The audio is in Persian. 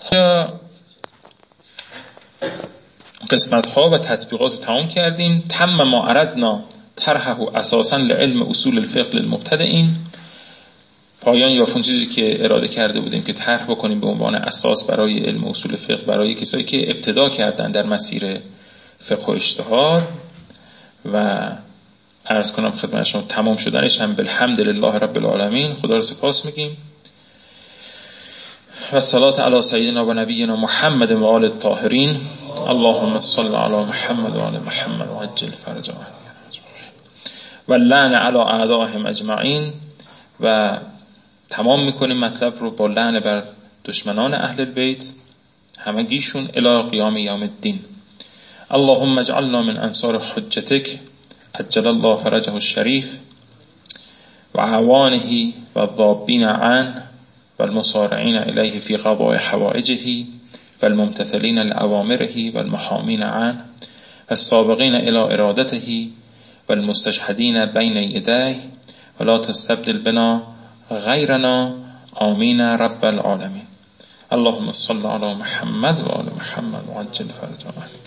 قسمت ها و تطبیقات تمام کردیم. تم ما اردنا طرحه اساسا لعلم اصول الفقه للمبتدئین. پایان یافون چیزی که اراده کرده بودیم که طرح بکنیم به عنوان اساس برای علم اصول فقه برای کسایی که ابتدا کردن در مسیر فقه و اجتهاد، و عرض کنم خدمت شما تمام شدنش هم بالحمدلله رب العالمین. خدا رو سپاس میگیم و الصلاة علی سیدنا و نبینا محمد و آل الطاهرین. اللهم صل علی محمد و آل محمد و عجل فرجهم و لعن علی اعدائهم اجمعین. و تمام میکنیم مطلب رو با لعن بر دشمنان اهل البیت همگیشون الی قیام یوم الدین. اللهم اجعلنا من انصار حجتک عجل الله فرجه الشریف و اعوانه و الضابین عنه و المصارعین الیه فی قضاء حوائجه و الممتثلین لأوامره و المحامین عنه و السابقین الی ارادته و المستشهدین بین یدیه و لا تستبدل بنا غیرنا آمین رب العالمین. اللهم صل علی محمد و آل محمد و عجل فرجهم.